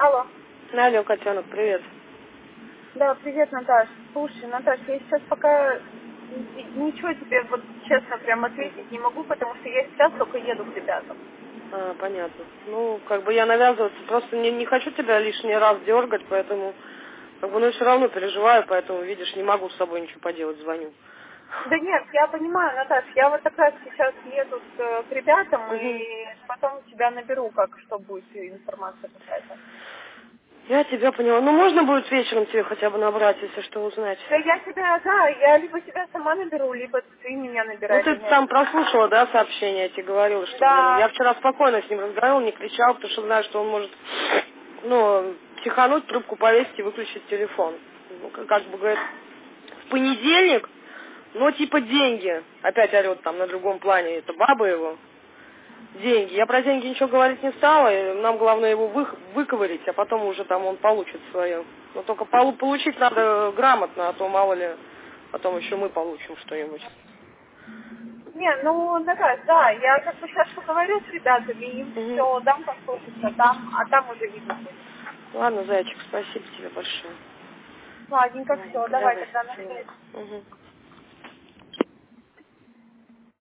Алло. Алло, котенок, привет. Да, привет, Наташ. Слушай, Наташ, я сейчас пока ничего тебе вот честно прям ответить не могу, потому что я сейчас только еду к ребятам. Понятно. Ну, как бы я навязываться, просто не хочу тебя лишний раз дергать, поэтому, как бы, ну, все равно переживаю, поэтому, видишь, не могу с собой ничего поделать, звоню. Да нет, я понимаю, Наташ, я вот как раз сейчас еду к ребятам Угу. и потом тебя наберу, как что будет информация какая-то. Я тебя поняла. Ну, можно будет вечером тебе хотя бы набрать, если что, узнать? Да я тебя, да, я либо тебя сама наберу, либо ты меня Ну, набирай, ты разницы сам нет. прослушала, да, сообщение, я тебе говорила, что, блин, я Да, вчера спокойно с ним разговаривала, не кричал, потому что знаю, что он может, ну, психануть, трубку повесить и выключить телефон. Ну, как бы, говорит, в понедельник, ну, типа, деньги. Опять орет там на другом плане, это баба его. Деньги. Я про деньги ничего говорить не стала, и нам главное его выковырить, а потом уже там он получит свое. Но только получить надо грамотно, а то мало ли, потом еще мы получим что-нибудь. не, ну, Наташ, да, я как бы сейчас поговорю с ребятами, им Мгм. все дам послушаться, а там уже видно будет. Ладно, зайчик, спасибо тебе большое. Ладненько, все, Ладненько, давай давай, тогда на целую. связь. Мгм.